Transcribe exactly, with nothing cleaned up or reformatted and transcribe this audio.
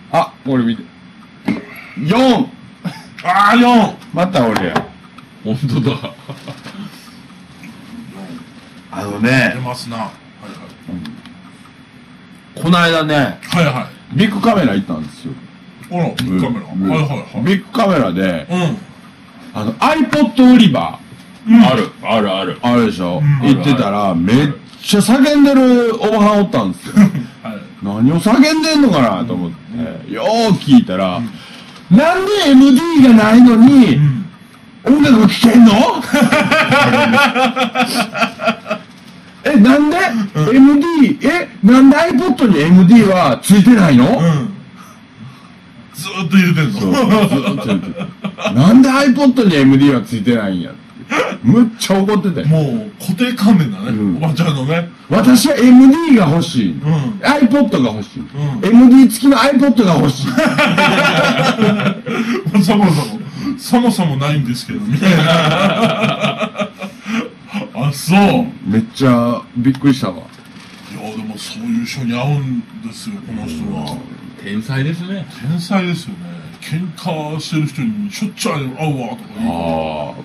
あ、これ見て。よん! あー、よん! また俺や。 ほんとだ。 あのね出、ますな。はいこの間ね、 はい。はいはい。 ビッグカメラ行ったんですよ。 あら、ビッグカメラ。 うんはいはいはい。 ビッグカメラで、 うん。 あの、iPod 売り場、 うんある、あるある。 あるでしょ、 うん行ってたら、めっちゃ叫んでるおばはんおったんですよ。 はい。 何を叫んでんのかなと思って、よー聞いたら、なんで エムディー がないのに、 うん。 音楽聴けんのえ、なんで、 うんエムディー、え、なんで iPod に エムディー はついてないの、 うん。ずーっと言うてんの。 そう、ずーっと言ってた。なんで iPod に エムディー はついてないんやって。むっちゃ怒ってて。 もう固定観念だね、 うんおばちゃんのね。 私は エムディー が欲しい。 うん。 iPod が欲しい。 んエムディー 付きの iPod が欲しい。 そもそも、そもそもないんですけど、みたいな。あ、そう。 めっちゃびっくりしたわ。 いや、でもそういう人に会うんですよ、この人は。 天才ですね。 天才ですよね。喧嘩してる人にしょっちゅう会うわ、とか言う。 ああ。